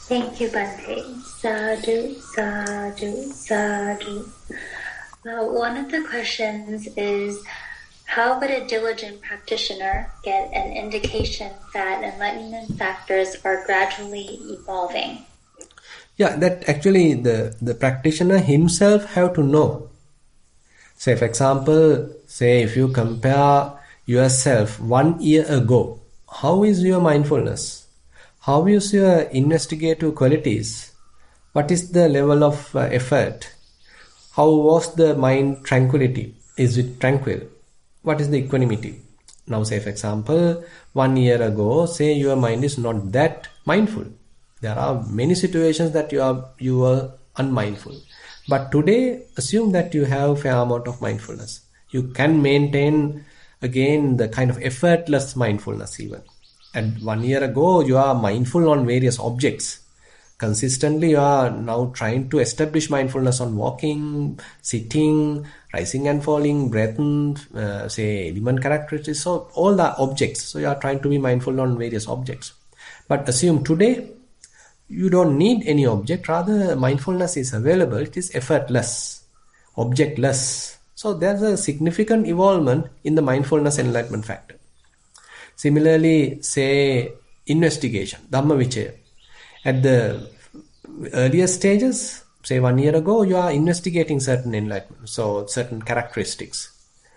Thank you, Bante. Sadhu, sadhu, sadhu. One of the questions is, how would a diligent practitioner get an indication that enlightenment factors are gradually evolving? Yeah, that actually the practitioner himself have to know. Say, for example, say if you compare yourself 1 year ago, how is your mindfulness? How is your investigative qualities? What is the level of effort? How was the mind tranquility? Is it tranquil? What is the equanimity? Now, say for example, 1 year ago, say your mind is not that mindful. There are many situations that you are unmindful. But today, assume that you have a fair amount of mindfulness. You can maintain again the kind of effortless mindfulness even. And 1 year ago, you are mindful on various objects. Consistently, you are now trying to establish mindfulness on walking, sitting, rising and falling, breath, say element characteristics, so all the objects. So you are trying to be mindful on various objects. But assume today, you don't need any object, rather mindfulness is available, it is effortless, objectless. So there's a significant evolvement in the mindfulness enlightenment factor. Similarly, say investigation, Dhammavichaya. At the earlier stages, say 1 year ago, you are investigating certain enlightenment, so certain characteristics.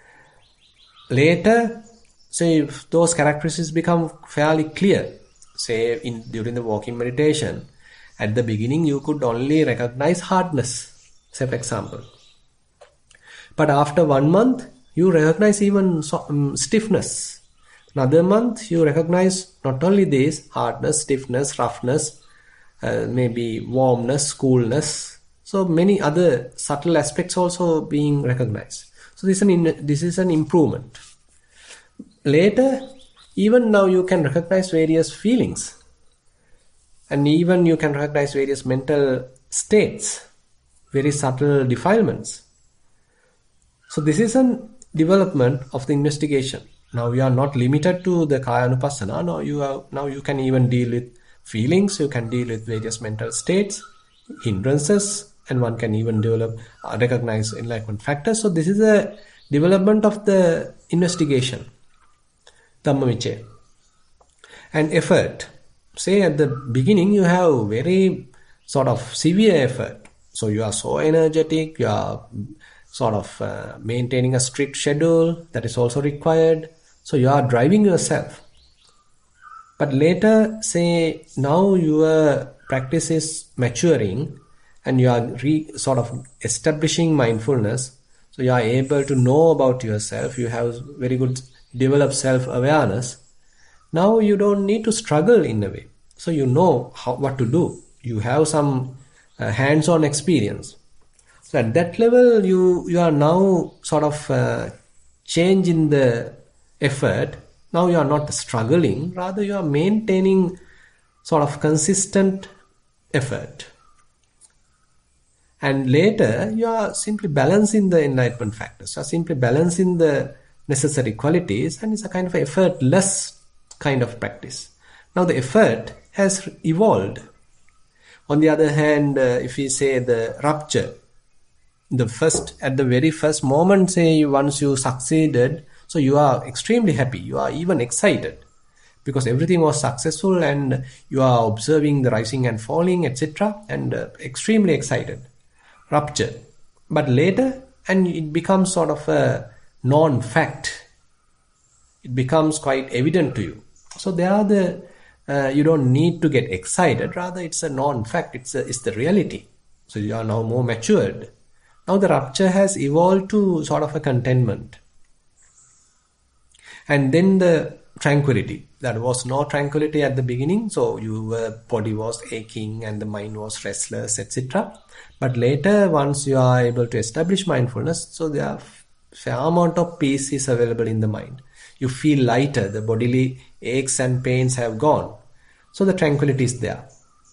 Later, say if those characteristics become fairly clear, say during the walking meditation, at the beginning you could only recognize hardness, say for example. But after 1 month, you recognize even stiffness. Another month, you recognize not only this, hardness, stiffness, roughness, maybe warmness, coolness. So many other subtle aspects also being recognized. So this is an improvement. Later, even now you can recognize various feelings. And even you can recognize various mental states, very subtle defilements. So this is a development of the investigation. Now you are not limited to the Kaya Anupassana. Now you can even deal with feelings, you can deal with various mental states, hindrances, and one can even recognize enlightenment factors. So this is a development of the investigation, Dhammavichaya. And effort. Say at the beginning you have very sort of severe effort. So you are so energetic, you are sort of maintaining a strict schedule, that is also required. So you are driving yourself. But later, say now your practice is maturing and you are sort of establishing mindfulness. So you are able to know about yourself. You have very good developed self-awareness. Now you don't need to struggle in a way. So you know what to do. You have some hands-on experience. So at that level, you are now sort of changing the effort. Now you are not struggling, rather you are maintaining sort of consistent effort. And later, you are simply balancing the enlightenment factors. You are simply balancing the necessary qualities, and it's a kind of effortless kind of practice. Now the effort has evolved. On the other hand, if we say the rupture, at the very first moment, say once you succeeded, so you are extremely happy, you are even excited because everything was successful and you are observing the rising and falling, etc. and extremely excited. Rupture. But later, and it becomes sort of a non-fact. It becomes quite evident to you. So there are you don't need to get excited, rather it's a non-fact, it's the reality. So you are now more matured. Now the rupture has evolved to sort of a contentment. And then the tranquility. There was no tranquility at the beginning, so your body was aching and the mind was restless, etc. But later, once you are able to establish mindfulness, so there are fair amount of peace is available in the mind. You feel lighter, the bodily aches and pains have gone. So the tranquility is there.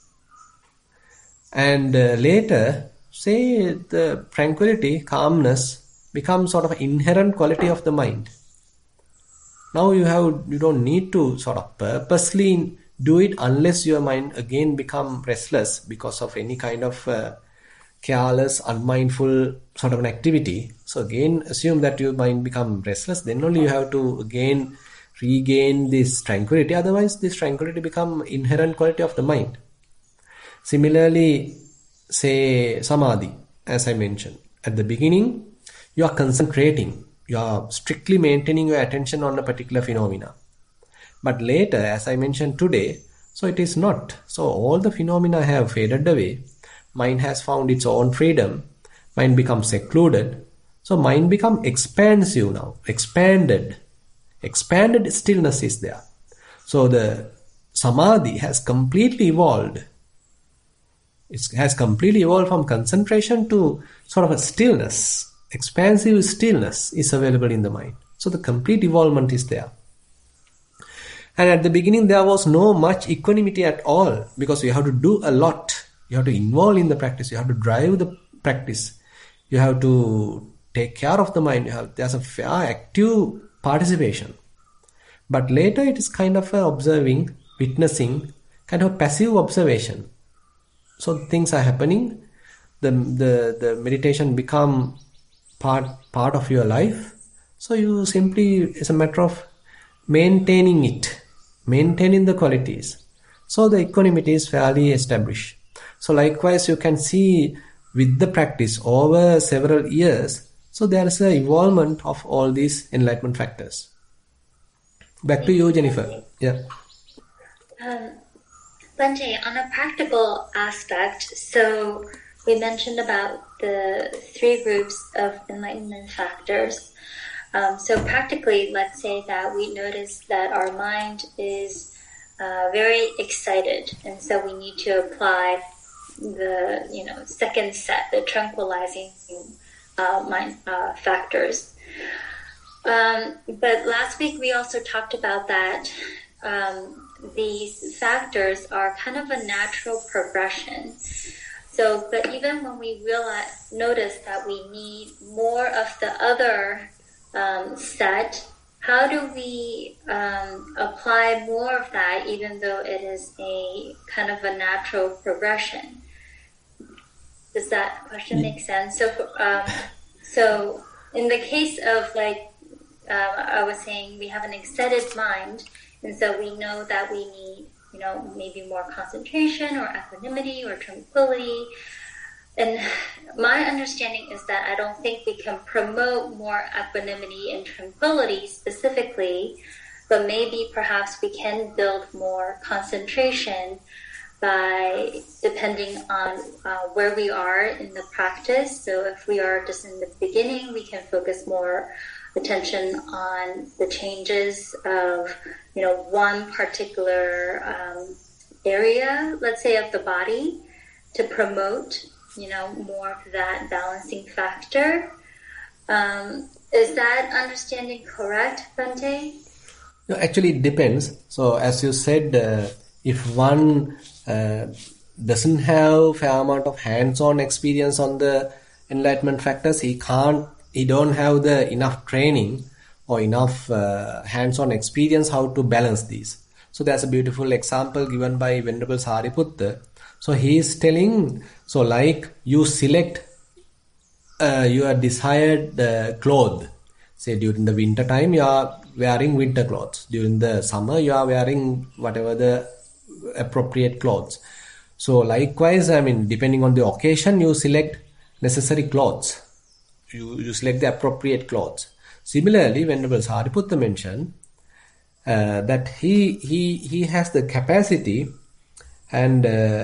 And later, say the tranquility, calmness becomes sort of an inherent quality of the mind. Now you don't need to sort of purposely do it unless your mind again become restless because of any kind of careless, unmindful sort of an activity. So again, assume that your mind become restless, then only you have to again regain this tranquility. Otherwise, this tranquility become inherent quality of the mind. Similarly, say samadhi, as I mentioned. At the beginning, you are concentrating, you are strictly maintaining your attention on a particular phenomena. But later, as I mentioned today, so it is not. So all the phenomena have faded away. Mind has found its own freedom. Mind becomes secluded. So mind becomes expansive now, expanded. Expanded stillness is there. So the samadhi has completely evolved. It has completely evolved from concentration to sort of a stillness. Expansive stillness is available in the mind. So the complete evolvement is there. And at the beginning, there was no much equanimity at all because you have to do a lot. You have to involve in the practice. You have to drive the practice. You have to take care of the mind. There's a fair active participation. But later, it is kind of observing, witnessing, kind of passive observation. So things are happening. The meditation become part of your life. So you simply, it's a matter of maintaining it, maintaining the qualities. So the equanimity is fairly established. So likewise, you can see with the practice over several years, so there is an evolvement of all these enlightenment factors. Back to you, Jennifer. Yeah. Bhante, on a practical aspect, so we mentioned about the 3 groups of enlightenment factors. So practically, let's say that we notice that our mind is very excited, and so we need to apply the second set, the tranquilizing mind factors. But last week we also talked about that these factors are kind of a natural progression. So, but even when we notice that we need more of the other set, how do we apply more of that even though it is a kind of a natural progression? Does that question make sense? So in the case of I was saying, we have an excited mind, and so we know that we need, maybe more concentration or equanimity or tranquility. And my understanding is that I don't think we can promote more equanimity and tranquility specifically, but maybe perhaps we can build more concentration by depending on where we are in the practice. So if we are just in the beginning, we can focus more attention on the changes of, one particular area, let's say, of the body to promote, more of that balancing factor. Is that understanding correct, Bhante? No, actually, it depends. So as you said, if one doesn't have fair amount of hands-on experience on the enlightenment factors, he don't have the enough training or enough hands-on experience how to balance these. So there's a beautiful example given by Venerable Sariputta. So he is telling, so like you select your desired cloth. Say during the winter time you are wearing winter clothes. During the summer you are wearing whatever the appropriate clothes. So likewise, depending on the occasion, you select necessary clothes. You select the appropriate clothes. Similarly, Venerable Sariputta mentioned that he has the capacity and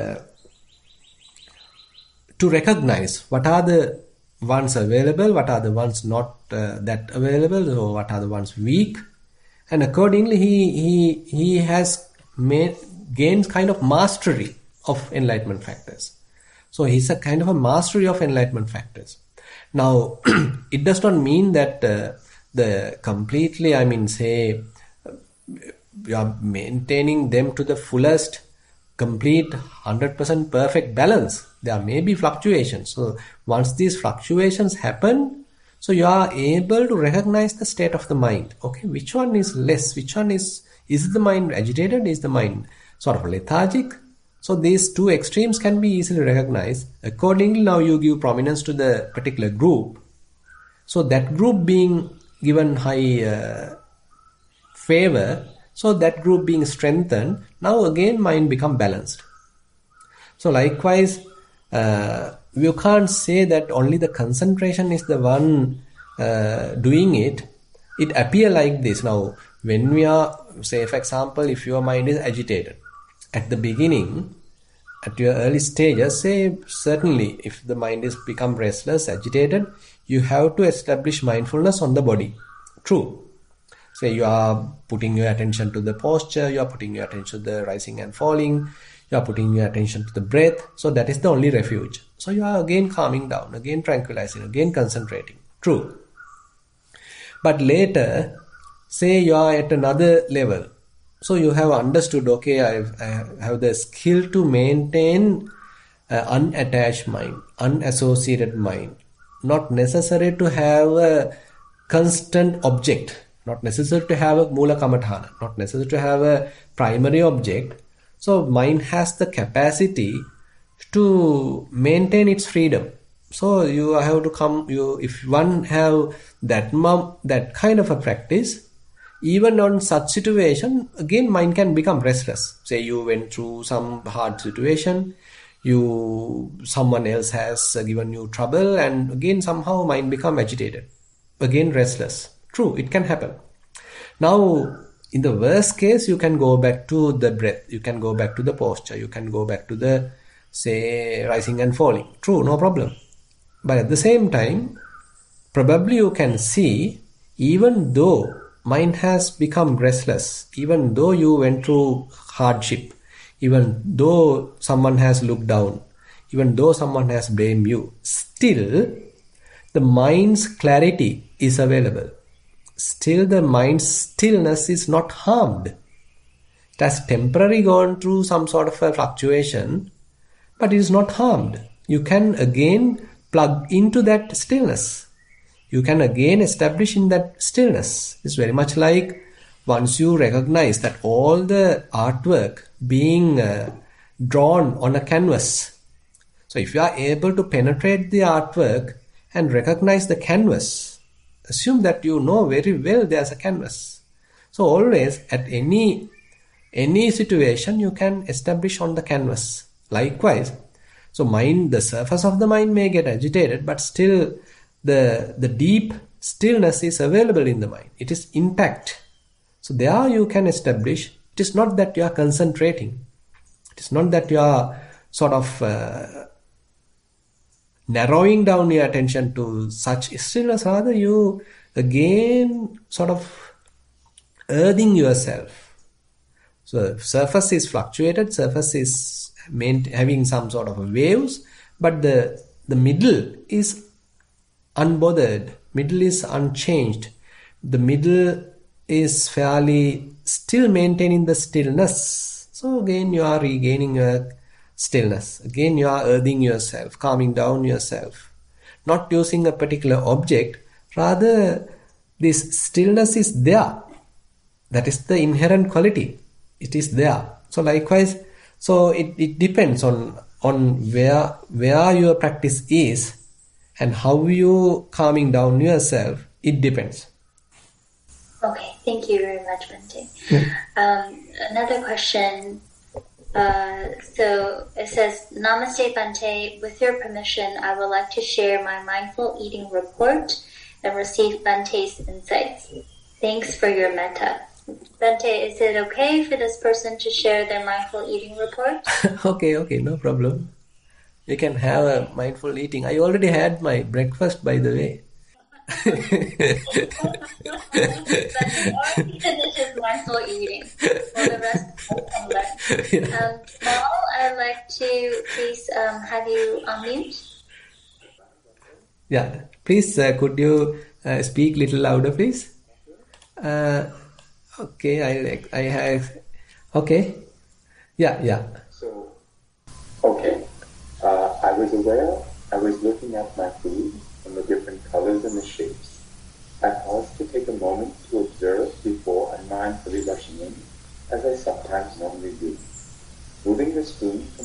to recognize what are the ones available, what are the ones not that available, or what are the ones weak, and accordingly he has gained kind of mastery of enlightenment factors. So he's a kind of a mastery of enlightenment factors. Now, it does not mean that the completely, say, you are maintaining them to the fullest, complete, 100% perfect balance. There may be fluctuations. So once these fluctuations happen, so you are able to recognize the state of the mind. Okay, which one is less? Which one is the mind agitated? Is the mind sort of lethargic. So these two extremes can be easily recognized. Accordingly, now you give prominence to the particular group. So that group being given high favor, so that group being strengthened, now again mind become balanced. So likewise, you can't say that only the concentration is the one doing it. It appear like this. Now, when we are, say for example, if your mind is agitated, at the beginning, at your early stages, say certainly if the mind is become restless, agitated, you have to establish mindfulness on the body. True. Say you are putting your attention to the posture, you are putting your attention to the rising and falling, you are putting your attention to the breath. So that is the only refuge. So you are again calming down, again tranquilizing, again concentrating. True. But later, say you are at another level. So you have understood, okay, I have the skill to maintain unattached mind, unassociated mind. Not necessary to have a constant object, not necessary to have a mula kamathana, not necessary to have a primary object. So mind has the capacity to maintain its freedom. So you have to come, if one have that kind of a practice, even on such situation, again mind can become restless. Say you went through some hard situation, someone else has given you trouble, and again somehow mind become agitated, again restless. True, it can happen. Now, in the worst case, you can go back to the breath, you can go back to the posture, you can go back to the, say, rising and falling. True, no problem. But at the same time, probably you can see, even though mind has become restless, even though you went through hardship, even though someone has looked down, even though someone has blamed you, still the mind's clarity is available. Still the mind's stillness is not harmed. It has temporarily gone through some sort of a fluctuation, but it is not harmed. You can again plug into that stillness. You can again establish in that stillness. It's very much like once you recognize that all the artwork being drawn on a canvas. So if you are able to penetrate the artwork and recognize the canvas, assume that you know very well there's a canvas. So always at any situation you can establish on the canvas. Likewise, so the surface of the mind may get agitated, but still the deep stillness is available in the mind. It is intact. So there you can establish. It is not that you are concentrating. It is not that you are sort of narrowing down your attention to such stillness. Rather, you again sort of earthing yourself. So surface is fluctuated, surface is having some sort of waves, but the middle is unbothered, middle is unchanged. The middle is fairly still maintaining the stillness. So again you are regaining your stillness. Again you are earthing yourself, calming down yourself. Not using a particular object, rather this stillness is there. That is the inherent quality. It is there. So likewise, so it depends on where your practice is and how you calming down yourself. It depends. Okay, thank you very much, Bhante. Another question. So it says, Namaste, Bhante. With your permission, I would like to share my mindful eating report and receive Bhante's insights. Thanks for your metta. Bhante, is it okay for this person to share their mindful eating report? Okay, no problem. You can have a mindful eating. I already had my breakfast, by the way. Bhante already finished his mindful eating. For the rest, I can learn. Paul, I'd like to please have you unmute. Yeah, please, could you speak a little louder, please? Okay, I have. Okay. Yeah. So, okay. I was aware. I was looking at my food and the different colors and the shapes. I paused to take a moment to observe before I mindfully rushing in, as I sometimes normally do.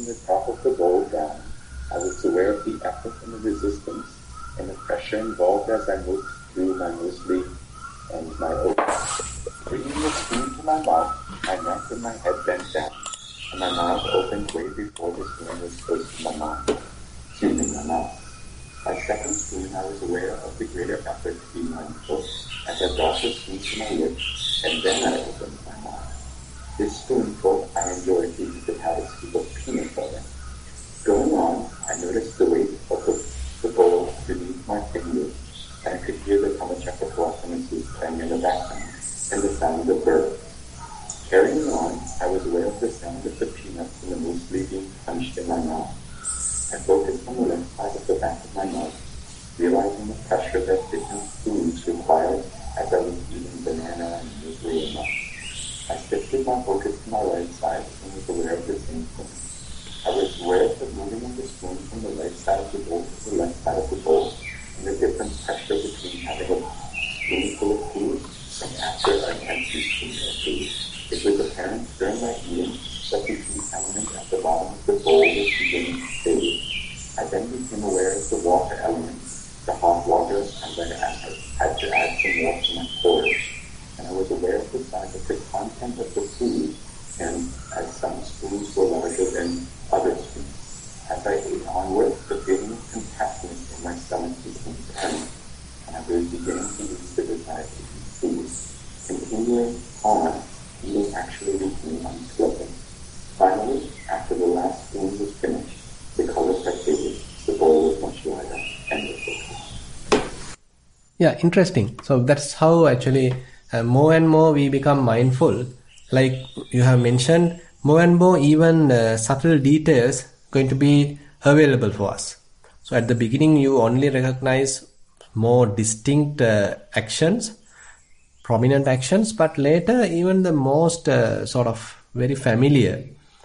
the top of the bowl down, I was aware of the effort and the resistance and the pressure involved as I moved through my muesli and my oats. Bringing the spoon to my mouth, my neck and my head bent down, and my mouth opened way before the spoon was close to my mouth. My mouth. My second spoon, I was aware of the greater effort to be mindful as I brought the spoon to my lips, and then I opened my mouth. This spoonful I enjoyed because it had a scoop of peanut butter. Going on, I noticed the weight of the bowl beneath my fingers, and I could hear the Kamachaka Blossoms playing in the background, and the sound of birds. Carrying on, I was aware of the sound of the peanuts in the muesli being punched in my mouth. I focused on the left side of the back of my mouth, realizing the pressure that different foods required as I was eating banana and muesli and nuts. I shifted my focus to my right side and was aware of the same thing. I was aware of the moving of the spoon from the right side of the bowl to the left side of the bowl, and the different pressure between having a spoonful of food and after an empty spoonful of food. It was apparent during my eating that the heat element at the bottom of the bowl was beginning to fade. I then became aware of the water element, the hot water, and then I had to add some more to my porridge. And I was aware of the size of the content of the food, and as some spoons were larger than other spoons. As I ate onward, the feeling of compactness in my stomach became apparent, and I was beginning to lose the desire to eat food. Continuing on, eating actually became unpleasant. Finally, after the last spoon was finished, the color faded, the bowl was much lighter, and it was okay. Yeah, interesting. So that's how actually more and more we become mindful. Like you have mentioned, more and more even subtle details going to be available for us. So at the beginning, you only recognize more distinct actions, prominent actions, but later even the most sort of very familiar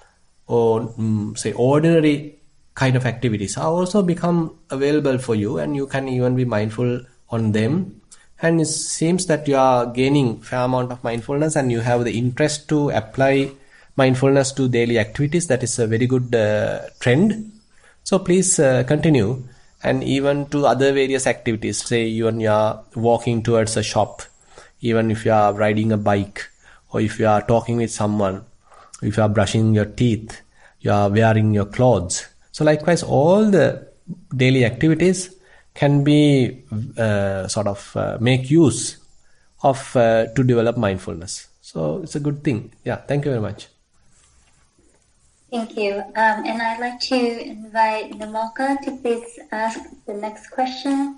or say ordinary kind of activities are also become available for you, and you can even be mindful on them. And it seems that you are gaining fair amount of mindfulness and you have the interest to apply mindfulness to daily activities. That is a very good trend. So please continue, and even to other various activities. Say even you are walking towards a shop, even if you are riding a bike, or if you are talking with someone, if you are brushing your teeth, you are wearing your clothes. So likewise, all the daily activities can be make use of to develop mindfulness. So it's a good thing. Yeah, thank you very much. Thank you. And I'd like to invite Namoka to please ask the next question.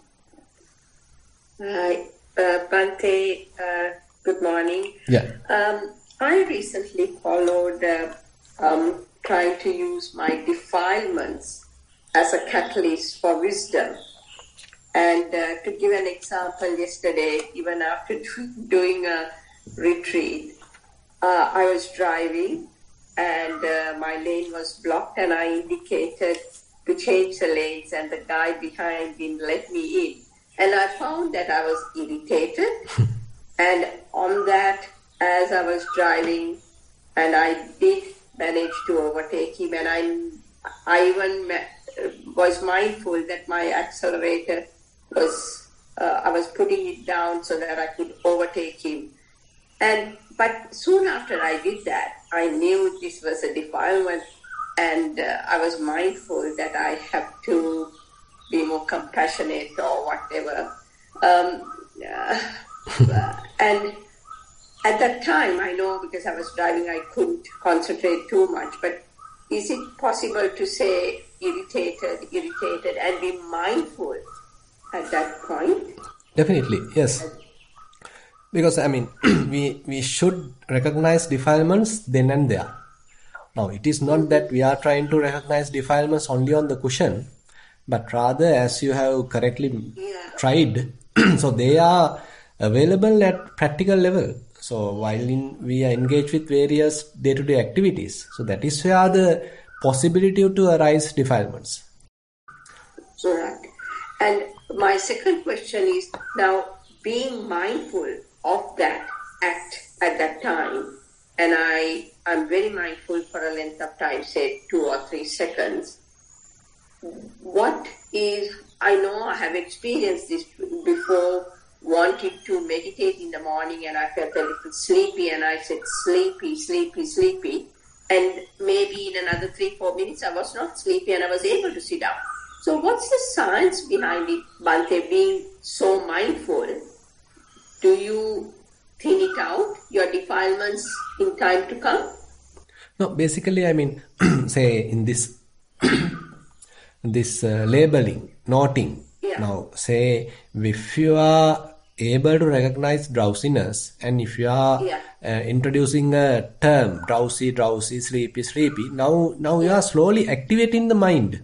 Hi, Bhante, good morning. Yeah. I recently followed trying to use my defilements as a catalyst for wisdom. And to give an example, yesterday, even after doing a retreat, I was driving and my lane was blocked, and I indicated to change the lanes, and the guy behind didn't let me in. And I found that I was irritated. And on that, as I was driving, and I did manage to overtake him, and I even was mindful that my accelerator was, I was putting it down so that I could overtake him. But soon after I did that, I knew this was a defilement, and I was mindful that I have to be more compassionate or whatever. And at that time, I know because I was driving, I couldn't concentrate too much. But is it possible to say irritated, and be mindful at that point? Definitely, yes. Because, I mean, we should recognize defilements then and there. Now, it is not that we are trying to recognize defilements only on the cushion, but rather, as you have correctly tried, so they are available at practical level. So while we are engaged with various day-to-day activities, so that is where the possibility to arise defilements. Right. And my second question is now being mindful of that act at that time. and I'm very mindful for a length of time, say 2 or 3 seconds, I know I have experienced this before, wanted to meditate in the morning and I felt a little sleepy and I said sleepy, sleepy, sleepy. And maybe in another 3-4 minutes I was not sleepy and I was able to sit down. So what's the science behind it, Bhante, being so mindful? Do you thin it out, your defilements, in time to come? No, basically, I mean, say in this labeling, noting. Yeah. Now, say if you are able to recognize drowsiness, and if you are introducing a term, drowsy, drowsy, sleepy, sleepy, now you are slowly activating the mind.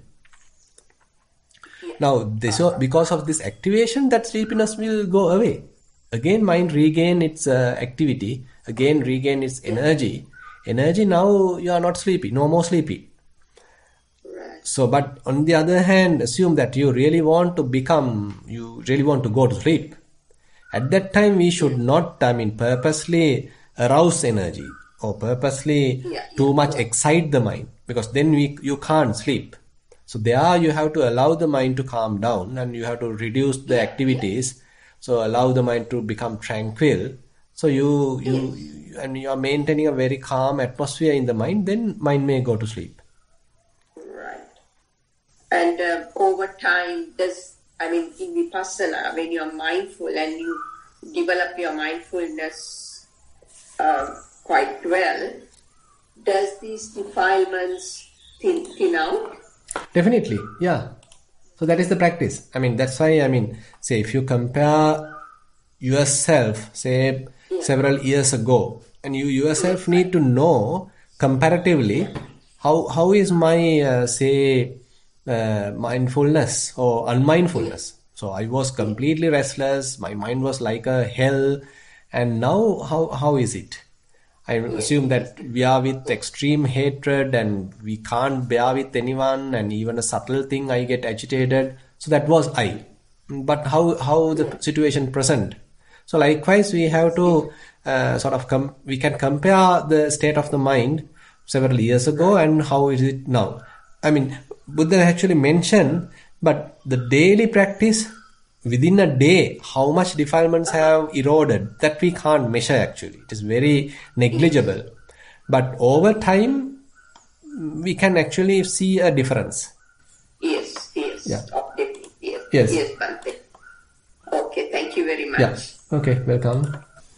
Now, because of this activation, that sleepiness will go away. Again, mind regain its activity, again regain its energy. Now you are not sleepy, no more sleepy. So, but on the other hand, assume that you really want to go to sleep. At that time, we should not, purposely arouse energy or purposely too much excite the mind, because then you can't sleep. So there you have to allow the mind to calm down and you have to reduce the activities. So allow the mind to become tranquil. So you are maintaining a very calm atmosphere in the mind, then mind may go to sleep. Right. And over time, in Vipassana, when you're mindful and you develop your mindfulness quite well, does these defilements thin out? Definitely, yeah. So that is the practice. That's why, say if you compare yourself, say several years ago, and you yourself need to know comparatively how is my, mindfulness or unmindfulness. So I was completely restless, my mind was like a hell, and now how is it? I assume that we are with extreme hatred and we can't bear with anyone, and even a subtle thing I get agitated. So that was I. But how the situation present? So likewise, we have to we can compare the state of the mind several years ago and how is it now. Buddha actually mentioned, but the daily practice, within a day, how much defilements have eroded, that we can't measure actually. It is very negligible. But over time, we can actually see a difference. Yes. Yeah. Yes, Bhante. Okay, thank you very much. Yeah. Okay, welcome.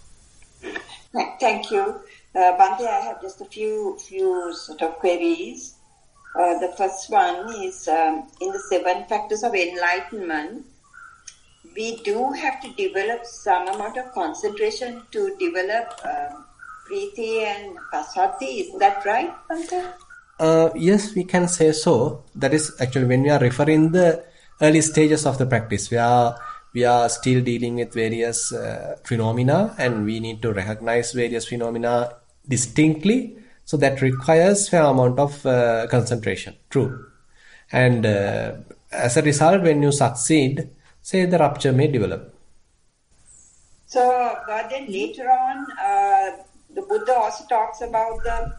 Thank you. Bhante, I have just a few sort of queries. The first one is in the 7 factors of enlightenment, we do have to develop some amount of concentration to develop Priti and Passaddhi. Is that right, Bhante? Yes, we can say so. That is actually when we are referring the early stages of the practice. We are still dealing with various phenomena, and we need to recognize various phenomena distinctly. So that requires fair amount of concentration. True. And as a result, when you succeed, say the rupture may develop. So, but then later on, the Buddha also talks about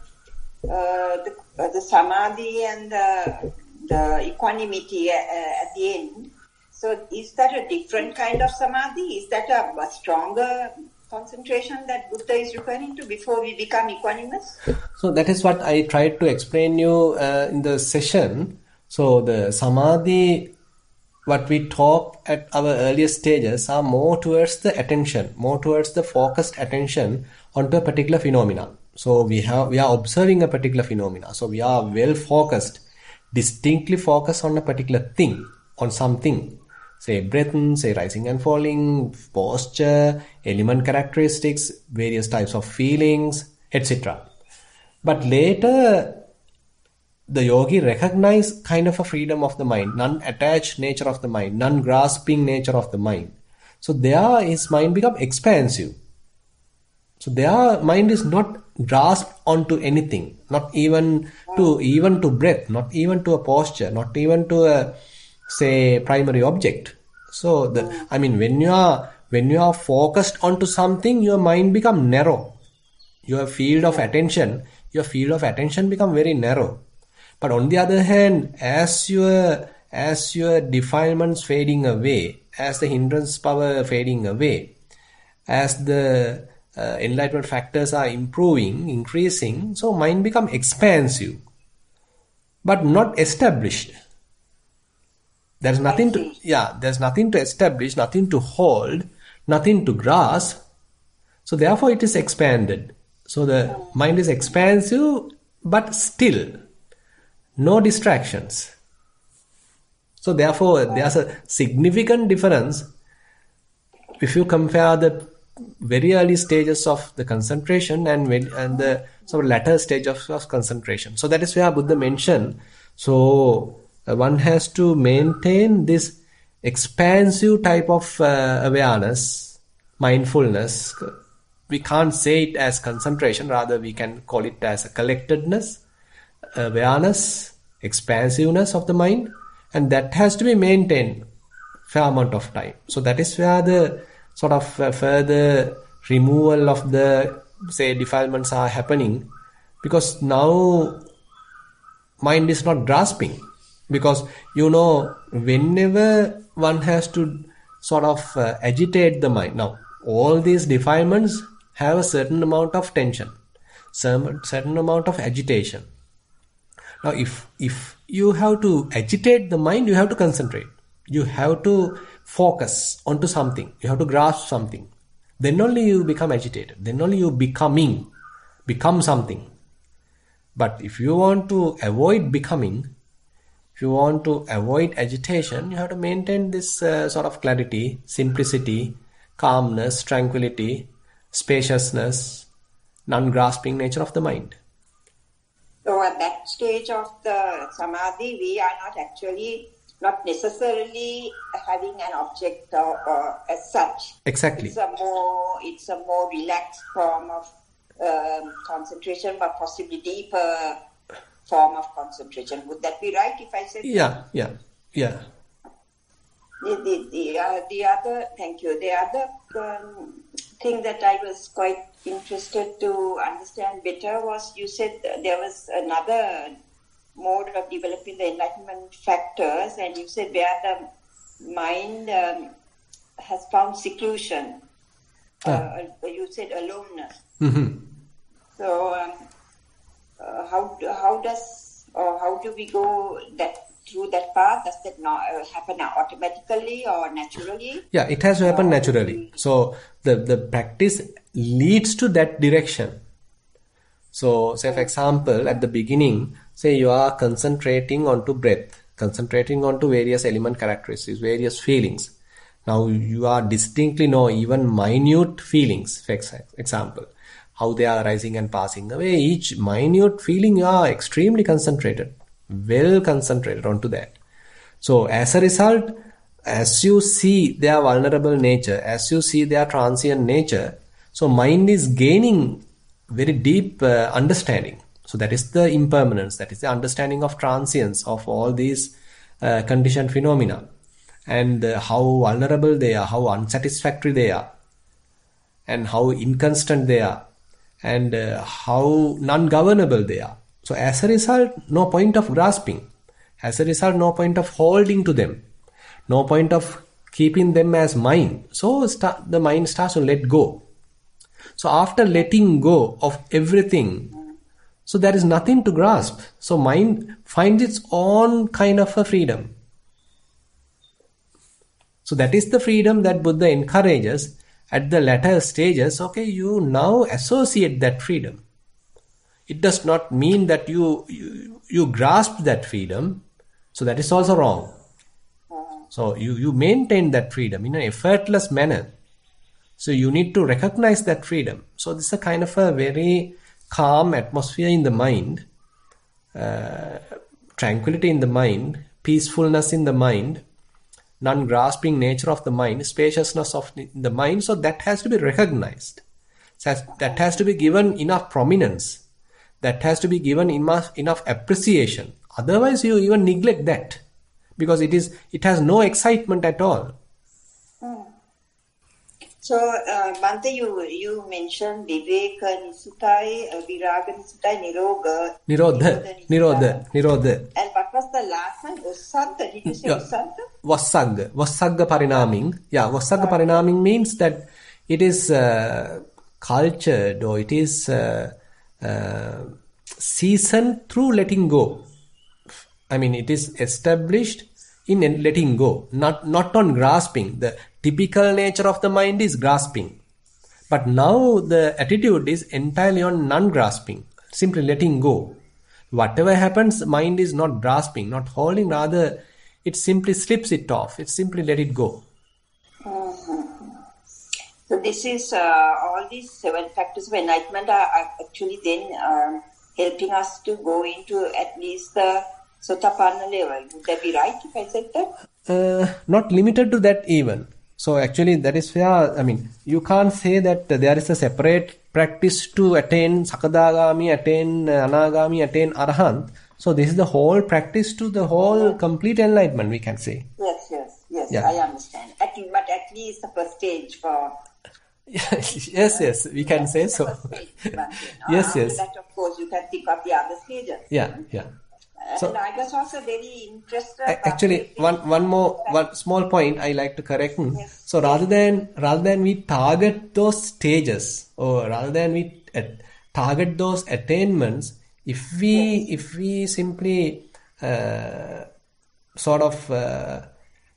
the samadhi and the equanimity at the end. So, is that a different kind of samadhi? Is that a stronger concentration that Buddha is referring to before we become equanimous? So that is what I tried to explain you in the session. So the samadhi, what we talk at our earlier stages, are more towards the attention, more towards the focused attention onto a particular phenomena. So we are observing a particular phenomena. So we are well focused, distinctly focused on a particular thing, on something. Say breath, say rising and falling, posture, element characteristics, various types of feelings, etc. But later, the yogi recognized kind of a freedom of the mind, non-attached nature of the mind, non-grasping nature of the mind. So there his mind become expansive. So their mind is not grasped onto anything, not even to breath, not even to a posture, not even to a primary object. So when you are focused onto something, your mind become narrow. Your field of attention become very narrow. But on the other hand, as your defilements fading away, as the hindrance power fading away, as the enlightenment factors are increasing, so mind become expansive, but not established. There's nothing to establish, nothing to hold, nothing to grasp. So therefore it is expanded. So the mind is expansive, but still no distractions. So therefore there's a significant difference if you compare the very early stages of the concentration and the sort of latter stage of concentration. So that is where Buddha mentioned. So one has to maintain this expansive type of awareness, mindfulness. We can't say it as concentration, rather we can call it as a collectedness, awareness, expansiveness of the mind, and that has to be maintained fair amount of time. So that is where the sort of further removal of the, say, defilements are happening, because now mind is not grasping. Because, whenever one has to sort of agitate the mind, now all these defilements have a certain amount of tension, certain amount of agitation. Now if you have to agitate the mind, you have to concentrate. You have to focus onto something. You have to grasp something. Then only you become agitated. Then only you become something. But if you want to avoid becoming, if you want to avoid agitation, you have to maintain this sort of clarity, simplicity, calmness, tranquility, spaciousness, non-grasping nature of the mind. So at that stage of the samadhi, we are not necessarily having an object or as such. Exactly. It's a more relaxed form of concentration, but possibly deeper form of concentration. Would that be right if I said that? Yeah. The other, thank you. The other thing that I was quite interested to understand better was, you said there was another mode of developing the enlightenment factors, and you said where the mind has found seclusion. You said aloneness. Mm-hmm. So how do we go through that path? Does that not happen automatically or naturally? Yeah, it has to happen naturally. So the practice leads to that direction. So say for example, at the beginning, say you are concentrating onto breath, concentrating onto various element characteristics, various feelings. Now you are distinctly know even minute feelings, for example, how they are rising and passing away. Each minute feeling, you are extremely concentrated, well concentrated onto that. So as a result, as you see their vulnerable nature, as you see their transient nature, so mind is gaining very deep understanding. So that is the impermanence, that is the understanding of transience of all these conditioned phenomena, and how vulnerable they are, how unsatisfactory they are, and how inconstant they are, and how non-governable they are. So as a result, no point of grasping. As a result, no point of holding to them. No point of keeping them as mine. So the mind starts to let go. So after letting go of everything, so there is nothing to grasp. So mind finds its own kind of a freedom. So that is the freedom that Buddha encourages at the latter stages. Okay, you now associate that freedom. It does not mean that you grasp that freedom. So that is also wrong. So you maintain that freedom in an effortless manner. So you need to recognize that freedom. So this is a kind of a very calm atmosphere in the mind, tranquility in the mind, peacefulness in the mind, non-grasping nature of the mind, spaciousness of the mind. So that has to be recognized. So that has to be given enough prominence. That has to be given enough appreciation. Otherwise you even neglect that, because it has no excitement at all. So, Bhante, you mentioned Viveka Nisutai, Viraga Nisutai, Nirodha. And what was the last one? Ussagga, did you say Ussagga? Vassagga Parinaming. Yeah, Vassagga Parinaming means that it is cultured or it is seasoned through letting go. I mean, it is established in letting go, not on grasping. The typical nature of the mind is grasping. But now the attitude is entirely on non-grasping, simply letting go. Whatever happens, mind is not grasping, not holding, rather it simply slips it off. It simply let it go. So this is all these 7 factors of enlightenment are actually then helping us to go into at least the Sotapanna level. Would that be right if I said that? Not limited to that even. So actually that is where, I mean, you can't say that there is a separate practice to attain Sakadagami, attain Anagami, attain Arahant. So this is the whole practice to the whole complete enlightenment, we can say. Yes, yeah. I understand. But at least the first stage for... yes, we can say so. Yes. That, of course, you can think of the other stages. Yeah. So, and I was also very interested. Actually, one small point I like to correct. Yes. So rather than we target those stages, or rather than we target those attainments, if we simply sort of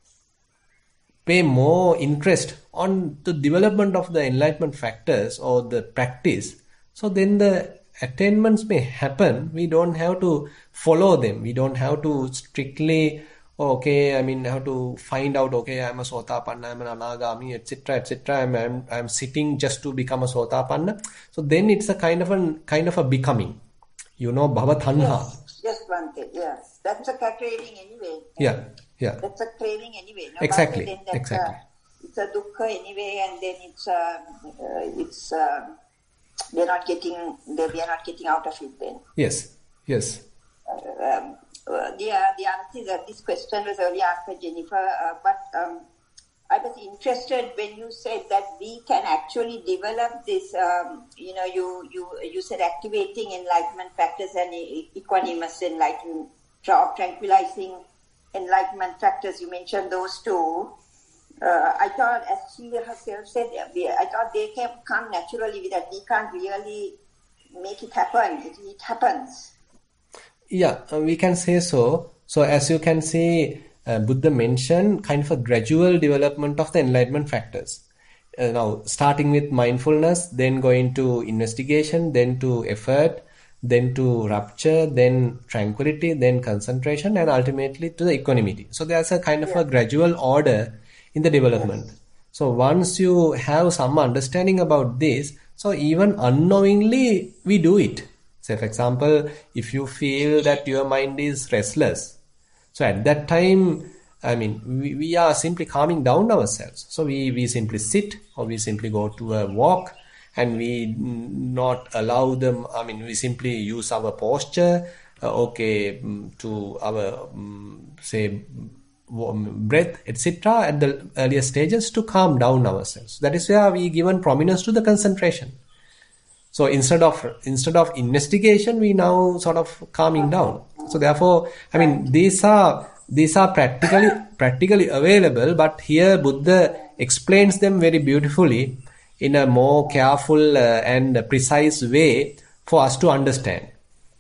pay more interest on the development of the enlightenment factors or the practice, so then the attainments may happen. We don't have to follow them. We don't have to strictly, have to find out, I'm a Sotapanna, I'm an Anagami, etc. I'm sitting just to become a Sotapanna. So then it's a kind of a becoming. Bhava Tanha. Yes, Bhante, yes. That's a craving anyway. Yeah. That's a craving anyway. No? Exactly. It's a dukkha anyway, and then it's we are not getting out of it then. Yes. The answer that this question was earlier asked by Jennifer, but I was interested when you said that we can actually develop this. You said activating enlightenment factors and equanimous enlightenment, tranquilizing enlightenment factors. You mentioned those two. I thought, as she herself said, I thought they can come naturally with that. We can't really make it happen. It happens. Yeah, we can say so. So as you can see, Buddha mentioned kind of a gradual development of the enlightenment factors. Now, starting with mindfulness, then going to investigation, then to effort, then to rapture, then tranquility, then concentration, and ultimately to the equanimity. So there's a kind of a gradual order in the development. So once you have some understanding about this, so even unknowingly we do it. Say for example, if you feel that your mind is restless, so at that time, we are simply calming down ourselves. So we simply sit, or we simply go to a walk, and we not allow them, we simply use our posture, to our, breath, etc. at the earlier stages to calm down ourselves. That is where we given prominence to the concentration. So instead of investigation, we now sort of calming down. So therefore, these are practically available, but here Buddha explains them very beautifully in a more careful and precise way for us to understand.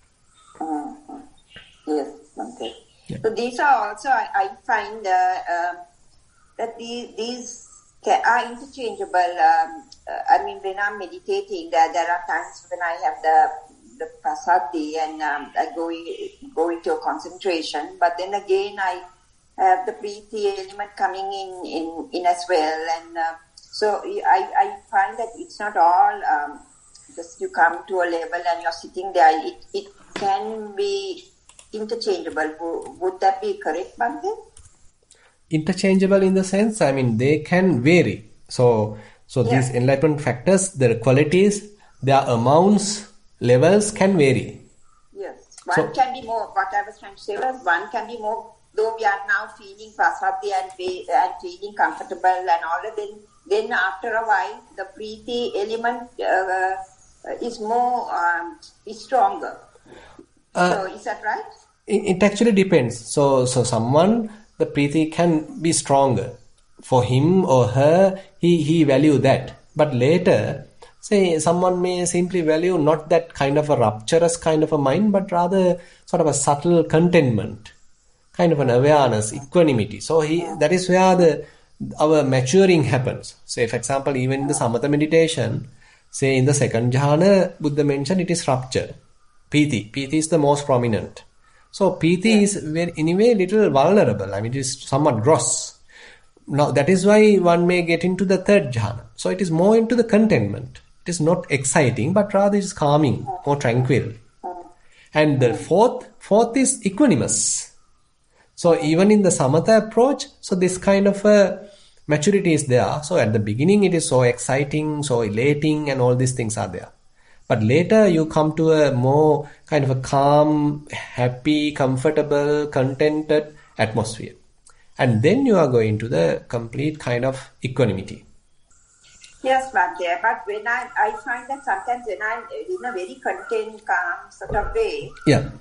Yes, okay. Yeah. So these are also, I find that these are interchangeable. When I'm meditating, there are times when I have the passaddhi and I go into a concentration, but then again I have the priti element coming in as well, and so I find that it's not all just you come to a level and you're sitting there. It can be interchangeable. Would that be correct, Bhante? Interchangeable in the sense, they can vary. So these enlightenment factors, their qualities, their amounts, levels can vary. Yes. One can be more, what I was trying to say was, one can be more, though we are now feeling passaddhi and feeling comfortable and all that, then then after a while, the Preeti element is more, is stronger. So is that right? It actually depends. So someone, the Preeti can be stronger. For him or her, he value that. But later, say someone may simply value not that kind of a rapturous kind of a mind, but rather sort of a subtle contentment, kind of an awareness, equanimity. So that is where our maturing happens. Say, for example, even in the Samatha meditation, say in the second jhana, Buddha mentioned it is rapture. Piti is the most prominent. So Piti is anyway little vulnerable. I mean, it is somewhat gross. Now that is why one may get into the third jhana. So it is more into the contentment. It is not exciting, but rather it is calming, more tranquil. And the fourth is equanimous. So even in the Samatha approach, so this kind of a maturity is there. So at the beginning it is so exciting, so elating, and all these things are there. But later you come to a more kind of a calm, happy, comfortable, contented atmosphere. And then you are going to the complete kind of equanimity. Yes, Bhante. But when I find that sometimes when I'm in a very content, calm sort of way, then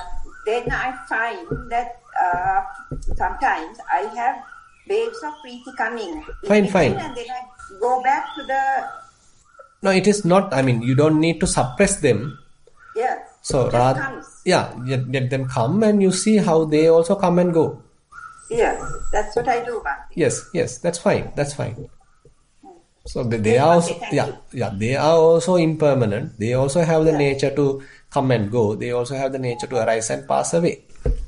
I find that sometimes I have waves of Preeti coming. Fine. And then I go back to the... No, it is not, I mean, you don't need to suppress them. Yeah. So rather, let them come and you see how they also come and go. Yeah, that's what I do, Bhante. Yes, that's fine. So they are also, they are also impermanent. They also have the nature to come and go. They also have the nature to arise and pass away.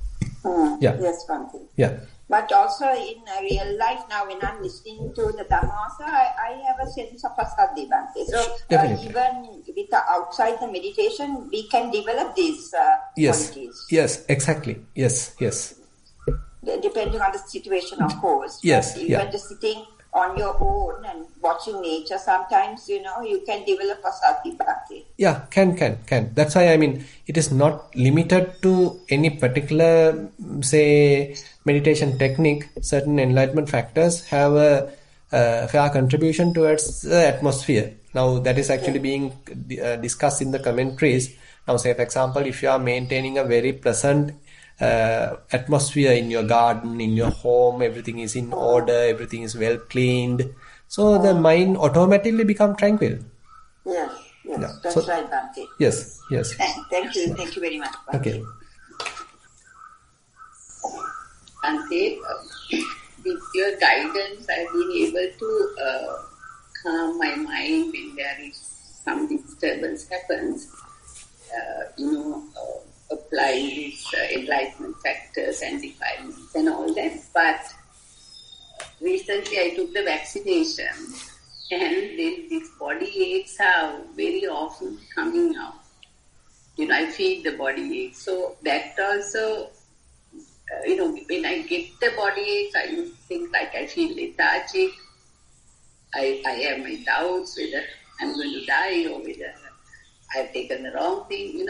Yes, Bhante. Yeah. But also in real life now, when I'm listening to the Dhammasa, I have a sense of passaddhi, Bhante. So even with outside the meditation, we can develop these qualities. Yes, exactly. Yes. Depending on the situation, of course. Yes. But even just sitting on your own and watching nature, sometimes, you can develop passaddhi, Bhante. Yeah, can. That's why, I mean, it is not limited to any particular, say, meditation technique. Certain enlightenment factors have a fair contribution towards the atmosphere. Now, that is actually being discussed in the commentaries. Now, say, for example, if you are maintaining a very pleasant atmosphere in your garden, in your home, everything is in order, everything is well cleaned. So the mind automatically becomes tranquil. Yes, that's right, Bhante. Yes. Thank you very much, Bhante. Okay. Bhante, with your guidance, I've been able to calm my mind when there is some disturbance happens. Apply these enlightenment factors and defilements and all that. But recently I took the vaccination and then these body aches are very often coming out. I feel the body aches. So that also, when I get the body aches, I think like I feel lethargic. I have my doubts whether I'm going to die or whether I've taken the wrong thing,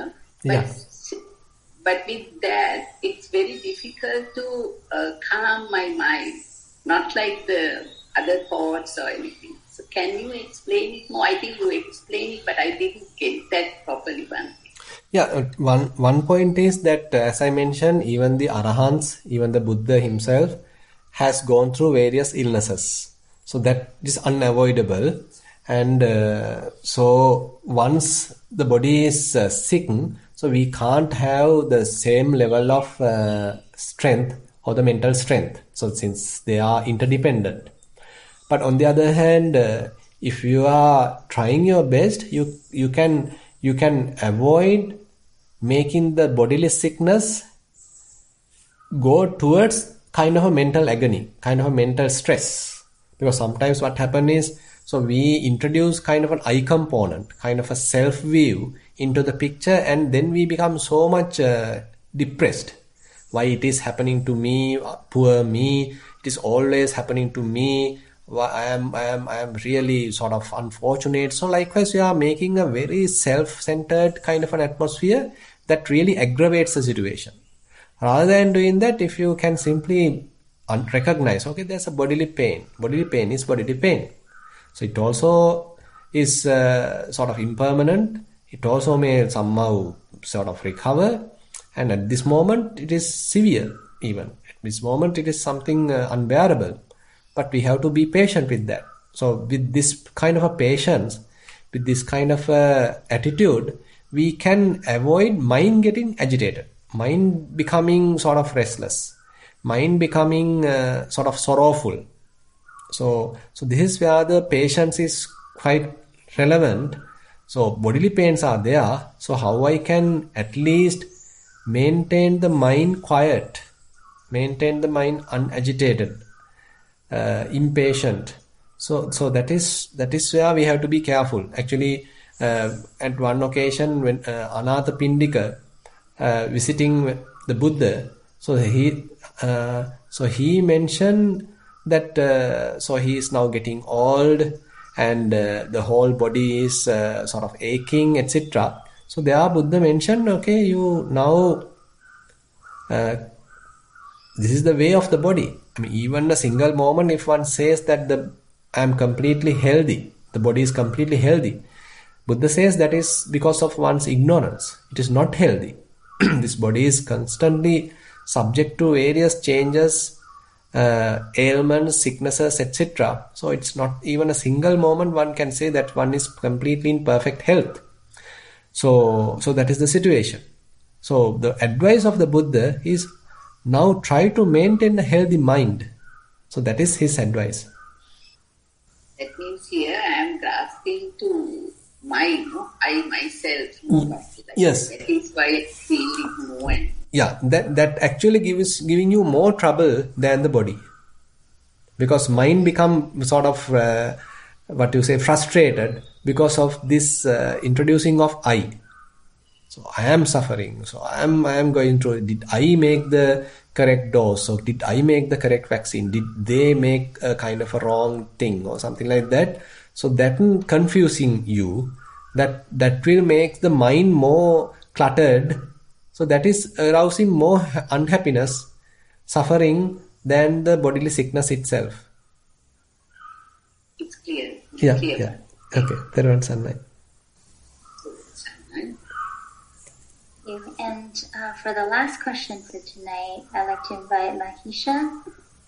But with that, it's very difficult to calm my mind, not like the other thoughts or anything. So can you explain it more? I think you explained it, but I didn't get that properly. Yeah, one point is that, as I mentioned, even the Arahants, even the Buddha himself has gone through various illnesses. So that is unavoidable. And so once the body is sick, so we can't have the same level of strength or the mental strength. So since they are interdependent. But on the other hand, if you are trying your best, you can avoid making the bodily sickness go towards kind of a mental agony, kind of a mental stress. Because sometimes what happens is, so we introduce kind of an I component, kind of a self-view into the picture, and then we become so much depressed. Why it is happening to me, poor me, it is always happening to me, I am really sort of unfortunate. So likewise, we are making a very self-centered kind of an atmosphere that really aggravates the situation. Rather than doing that, if you can simply recognize, okay, there's a bodily pain. Bodily pain is bodily pain. So it also is sort of impermanent. It also may somehow sort of recover. And at this moment, it is severe even. At this moment, it is something unbearable. But we have to be patient with that. So with this kind of a patience, with this kind of attitude, we can avoid mind getting agitated, mind becoming sort of restless, mind becoming sort of sorrowful. So this is where the patience is quite relevant. So bodily pains are there. So how I can at least maintain the mind quiet, maintain the mind unagitated, impatient. So that is where we have to be careful. Actually, at one occasion when Anathapindika visiting the Buddha, so he mentioned that so he is now getting old and the whole body is sort of aching, etc. So there Buddha mentioned, okay, you now this is the way of the body. I mean, even a single moment, if one says that I am completely healthy, the body is completely healthy, Buddha says that is because of one's ignorance. It is not healthy. This body is constantly subject to various changes, ailments, sicknesses, etc. So it's not even a single moment one can say that one is completely in perfect health. So that is the situation. So the advice of the Buddha is now try to maintain a healthy mind. So that is his advice. That means here I am grasping to mind, no? I myself. Yes. That is why I feel it more. Yeah, that actually giving you more trouble than the body. Because mind become sort of, frustrated because of this introducing of I. So I am suffering. So I am going through. Did I make the correct dose? Or did I make the correct vaccine? Did they make a kind of a wrong thing or something like that? So that confusing you, that will make the mind more cluttered. So that is arousing more unhappiness, suffering than the bodily sickness itself. It's clear. Yeah. Okay. Theruvan Sannai. And for the last question for tonight, I'd like to invite Mahisha.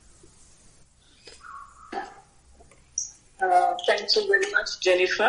Thank you very much, Jennifer.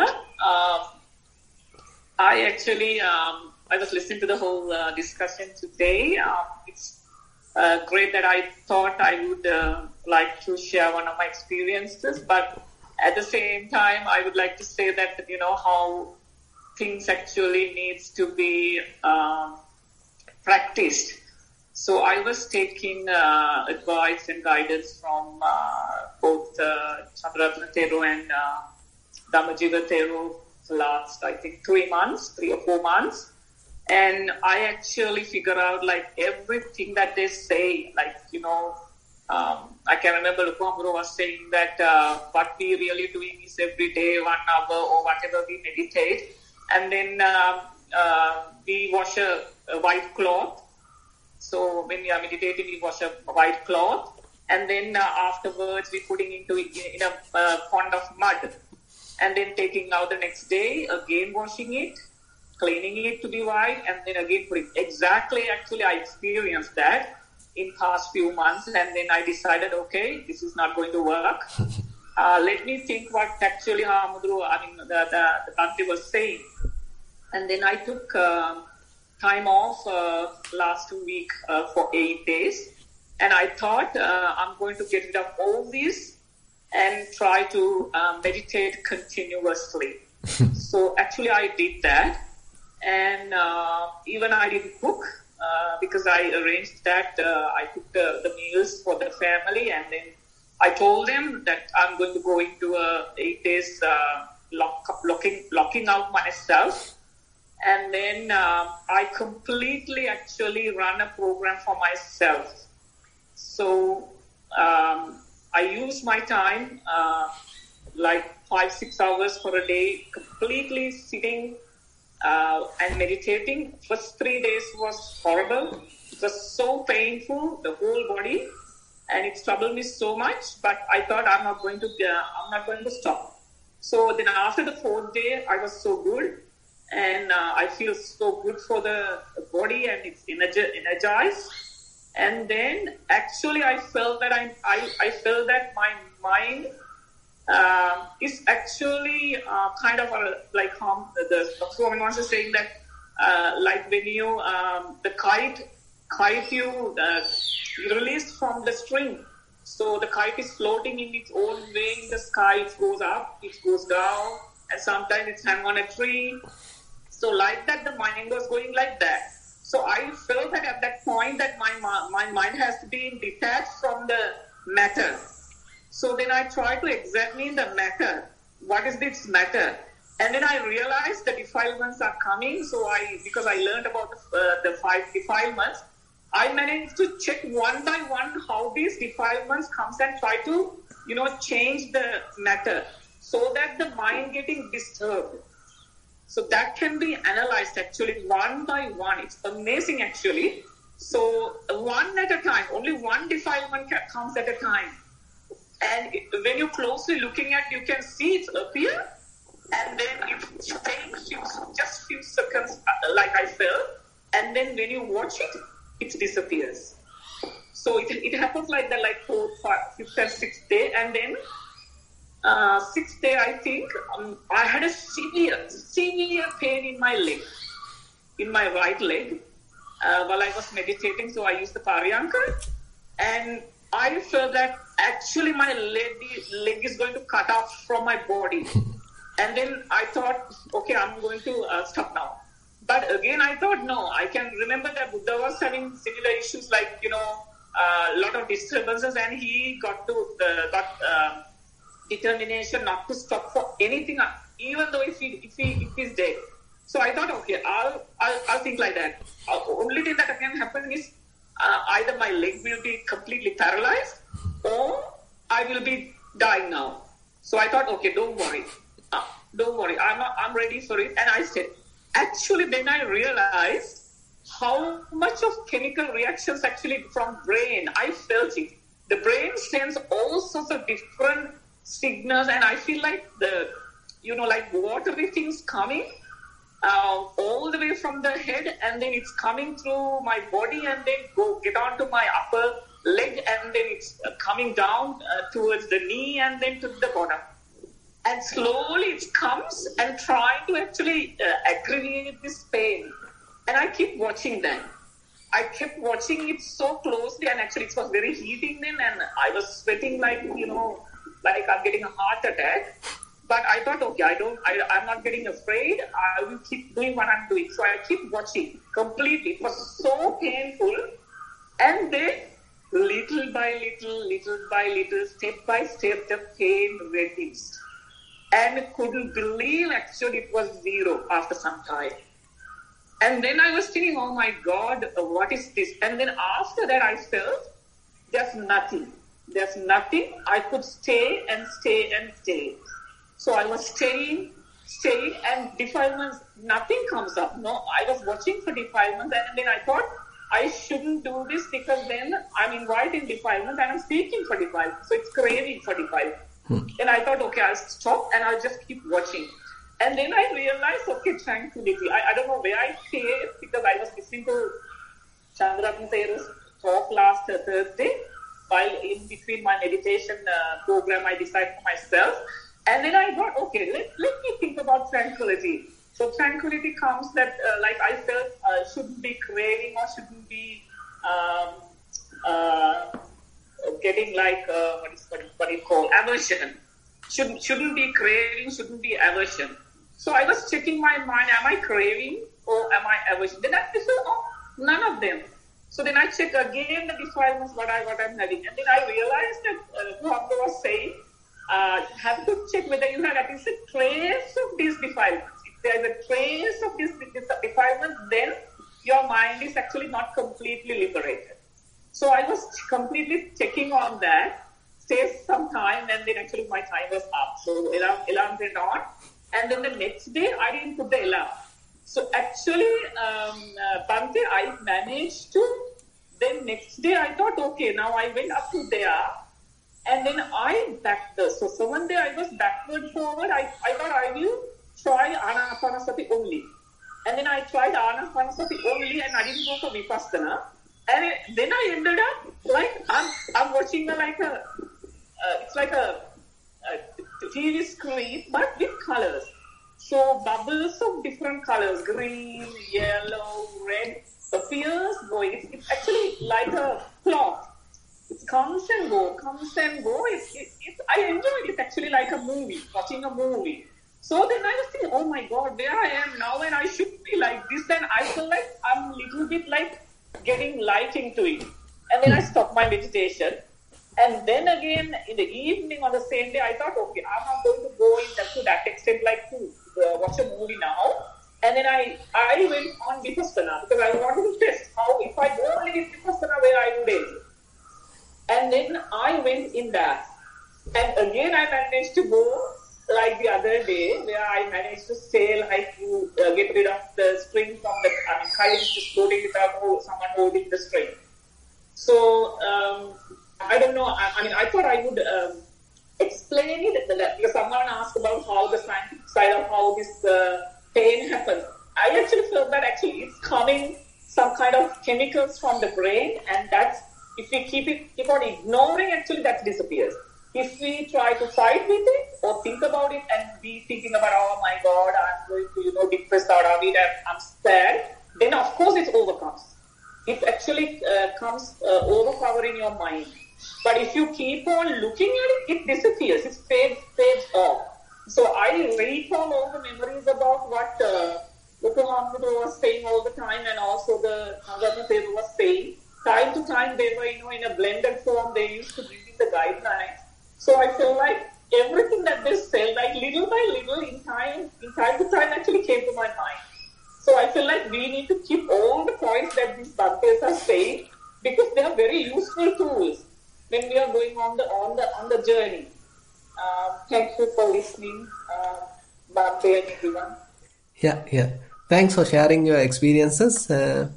I was listening to the whole discussion today. It's great that I thought I would like to share one of my experiences, but at the same time, I would like to say that, how things actually needs to be practiced. So I was taking advice and guidance from both Chandraratana Thero and Dhammajiva Thero last, I think, 3 or 4 months. And I actually figure out everything that they say, I can remember Lukwamuro was saying that what we really doing is every day, 1 hour or whatever we meditate. And then we wash a white cloth. So when we are meditating, we wash a white cloth. And then afterwards, we putting into it in a pond of mud. And then taking out the next day, again washing it, cleaning it to be white, and then again putting. Actually, I experienced that in past few months. And then I decided, okay, this is not going to work. Let me think what actually the Bhante was saying. And then I took time off last week for 8 days. And I thought I'm going to get rid of all this and try to meditate continuously. So actually I did that. And even I didn't cook because I arranged that I cooked the meals for the family. And then I told them that I'm going to go into 8 days locking out myself. And then I completely actually run a program for myself. So I use my time 5-6 hours for a day, completely sitting and meditating. First 3 days was horrible. It was so painful, the whole body, and it troubled me so much. But I thought I'm not going to stop. So then after the 4th day, I was so good. And I feel so good for the body and it's energized. And then actually I felt that I felt that my mind is actually kind of like the Dr. was saying that like when you the kite you released from the string, so the kite is floating in its own way in the sky. It goes up, it goes down, and sometimes it's hang on a tree. So like that, the mind was going like that. So I felt that at that point that my mind has to be detached from the matter. So then I tried to examine the matter. What is this matter? And then I realized the defilements are coming. So because I learned about the 5 defilements, I managed to check one by one how these defilements comes and try to, change the matter so that the mind getting disturbed. So that can be analyzed actually one by one. It's amazing actually. So one at a time, only one defilement comes at a time. And when you're closely looking at, you can see it appear, and then it takes just few seconds, like I felt, and then when you watch it, it disappears. So it happens like that, like 4th, 5th, and 6th day, and then 6th day, I think, I had a severe pain in my leg, in my right leg, while I was meditating. So I used the Paryanka, and I felt that actually my leg is going to cut off from my body. And then I thought, okay, I'm going to stop now. But again, I thought, no, I can remember that Buddha was having similar issues like, a lot of disturbances, and he got determination not to stop for anything, even though if he's dead. So I thought, okay, I'll think like that. Only thing that can happen is either my leg will be completely paralyzed or I will be dying now. So I thought, okay, don't worry. I'm ready for it. And I said, actually, then I realized how much of chemical reactions actually from brain. I felt it. The brain sends all sorts of different signals, and I feel like like watery things coming all the way from the head, and then it's coming through my body, and then get onto my upper leg, and then it's coming down towards the knee, and then to the bottom. And slowly it comes and trying to actually aggravate this pain. And I keep watching that. I kept watching it so closely, and actually it was very heating then, and I was sweating like I'm getting a heart attack. But I thought, okay, I'm not getting afraid. I will keep doing what I'm doing. So I keep watching completely. It was so painful. And then little by little, step by step, the pain reduced. And couldn't believe actually it was zero after some time. And then I was thinking, oh my God, what is this? And then after that I felt there's nothing. I could stay and stay and stay. So I was staying, and defilements, nothing comes up. No, I was watching for defilements, and then I thought I shouldn't do this because then I'm inviting defilements and I'm seeking for defilements. So it's craving for defilements. And I thought, okay, I'll stop and I'll just keep watching. And then I realized, okay, tranquility. I don't know where I came, because I was listening to Chandraratna Thera's talk last Thursday, while in between my meditation program, I decided for myself. And then I thought, okay, let me think about tranquility. So tranquility comes that, like I felt, shouldn't be craving or shouldn't be getting like, what do you call, aversion. Shouldn't be craving, shouldn't be aversion. So I was checking my mind, am I craving or am I aversion? Then I felt, none of them. So then I check again the defilements, what I'm having. And then I realized that Bhakti was saying, have to check whether you have at least a trace of these defilements. If there is a trace of this defilements, then your mind is actually not completely liberated. So I was completely checking on that, stayed some time, and then actually my time was up. So alarm went on, and then the next day I didn't put the alarm. So actually, Bhante, I managed to, then next day I thought, okay, now I went up to there, And then I backed the. So one day I was backward forward. I thought I will try Anapanasati only. And then I tried Anapanasati only and I didn't go for Vipassana. And then I ended up like, I'm watching it's like a TV screen, but with colors. So bubbles of different colors, green, yellow, red, appears going. It's actually like a cloth. It comes and go. I enjoy it. It's actually like a movie, watching a movie. So then I was thinking, oh my God, where I am now and I should be like this. And I feel like I'm a little bit like getting light into it. And then I stopped my meditation. And then again, in the evening on the same day, I thought, okay, I'm not going to go to that extent like to watch a movie now. And then I went on Vipassana because I wanted to test how, if I go only with Vipassana, where I would end. And then I went in that. And again, I managed to go like the other day, where I managed to stay like you get rid of the string from the, kite is just floating without someone holding the string. So, I don't know, I thought I would explain it, because someone asked about how the scientific side of how this pain happens. I actually felt that it's coming some kind of chemicals from the brain, and that's, if we keep on ignoring, actually that disappears. If we try to fight with it or think about it and be thinking about, oh my God, I'm going to, depressed out of it, I'm sad, then of course it overcomes. It actually comes overpowering your mind. But if you keep on looking at it, it disappears, it fades off. So I recall all the memories about what Dr. Hamdu was saying all the time, and also the Nagarjuna Dev was saying. Time to time they were, in a blended form, they used to give in the guidelines. So I feel like everything that they said, like little by little, in time to time, actually came to my mind. So I feel like we need to keep all the points that these Bhantes are saying, because they are very useful tools when we are going on the journey. Thank you for listening, Bhante and everyone. Yeah. Thanks for sharing your experiences.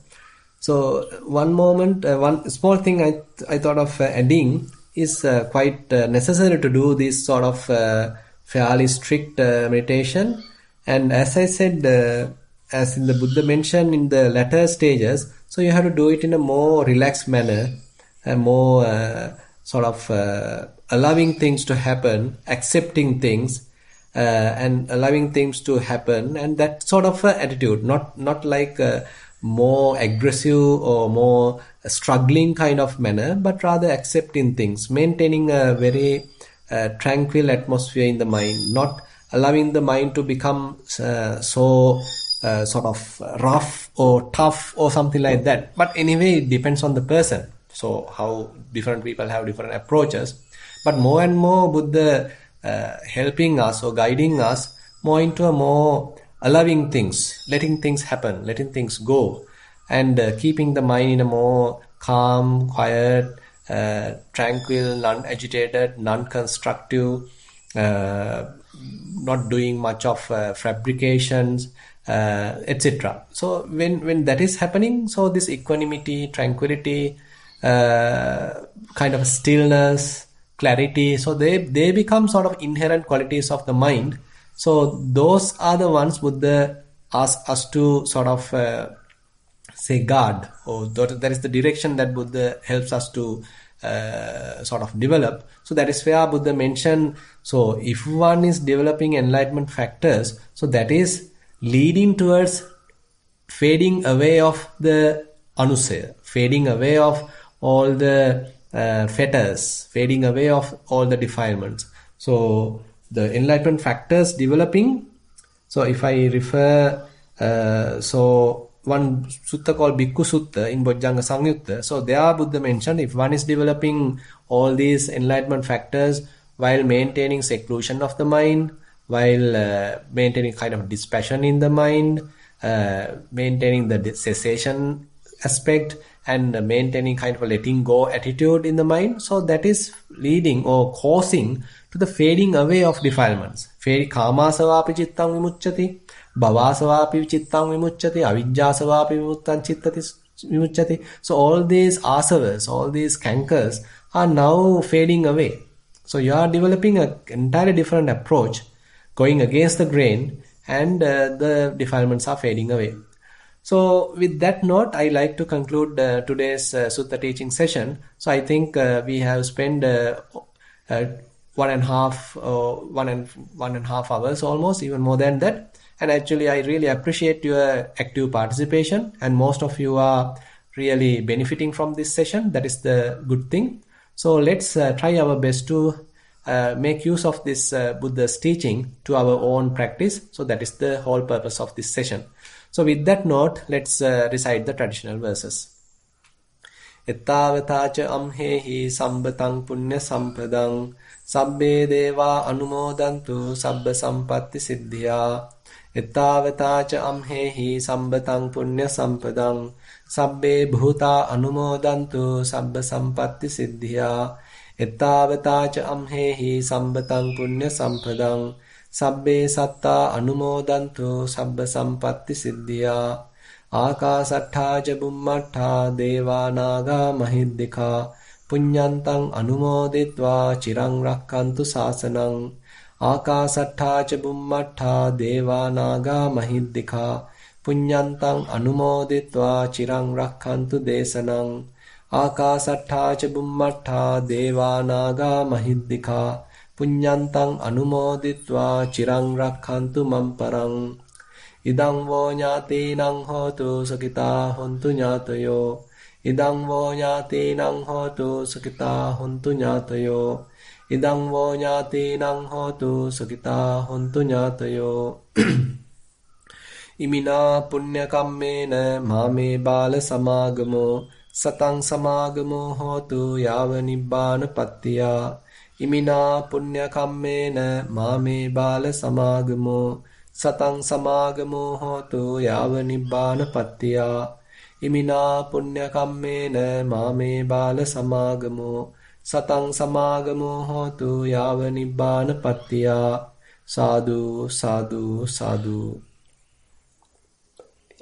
So one small thing I thought of adding is quite necessary to do this sort of fairly strict meditation. And as I said, as in the Buddha mentioned in the latter stages, so you have to do it in a more relaxed manner, a more sort of allowing things to happen, accepting things, and allowing things to happen, and that sort of attitude, not like more aggressive or more struggling kind of manner, but rather accepting things, maintaining a very tranquil atmosphere in the mind, not allowing the mind to become so sort of rough or tough or something like that. But anyway, it depends on the person. So how different people have different approaches. But more and more Buddha helping us or guiding us more into a more allowing things, letting things happen, letting things go, and keeping the mind in a more calm, quiet, tranquil, non-agitated, non-constructive, not doing much of fabrications, etc. So when that is happening, so this equanimity, tranquility, kind of stillness, clarity, so they become sort of inherent qualities of the mind. So those are the ones Buddha asks us to sort of say guard, or that is the direction that Buddha helps us to sort of develop. So that is where Buddha mentioned, so if one is developing enlightenment factors, so that is leading towards fading away of the anusaya, fading away of all the fetters, fading away of all the defilements. So the enlightenment factors developing. So if I refer, so one sutta called Bhikkhu Sutta in Bojjhanga Samyutta. So there Buddha mentioned, if one is developing all these enlightenment factors while maintaining seclusion of the mind, while maintaining kind of dispassion in the mind, maintaining the cessation aspect, and maintaining kind of a letting go attitude in the mind, so that is leading or causing to the fading away of defilements. Kāmasavāpi cittang vimucchati, bhavasavāpi cittang vimucchati, avijjāsavāpi vimucchati. So all these asavas, all these cankers are now fading away. So you are developing an entirely different approach, going against the grain, and the defilements are fading away. So with that note, I like to conclude today's Sutta teaching session. So I think we have spent 1.5 hours almost, even more than that. And actually, I really appreciate your active participation, and most of you are really benefiting from this session. That is the good thing. So let's try our best to make use of this Buddha's teaching to our own practice. So that is the whole purpose of this session. So with that note, let's recite the traditional verses. Ettavatacha amhehi sambatang punya sampadang sabbe deva anumodantu sabba sampatti siddhya. Ettavatacha amhehi sambatang punya sampadang sabbe bhuta anumodantu sabba sampatti siddhya. Ettavatacha amhehi sambatang punya sampadang sabbe satta anumodantu sabba sampatti siddhya. Akasattha ca bummattha deva naga mahiddhika punyantang anumoditva chirang rakkantu sasanang. Akasattha ca bummattha deva naga mahiddhika punyantang anumoditva chirang rakkantu desanang. Akasattha ca bummattha deva naga mahiddhika punyantang anumoditva chirang rakkantu mamparang. Idang vo nyatinang hotu sakita hontu nyatayo. Idang vo nyatinang hotu sakita hontu nyatayo. Idang vo nyatinang hotu sakita hontu nyatayo. Imina punya kammena mame bala samagamo satang samagamo hotu yava nibbana pattiya. Imina punya kammena mame bala samagamo satang samagamo hotu yava nibbana pattiya. Imina punya kammena mame bala samagamo satang samagamo hotu yava nibbana pattiya. Sadhu, sadhu, sadhu.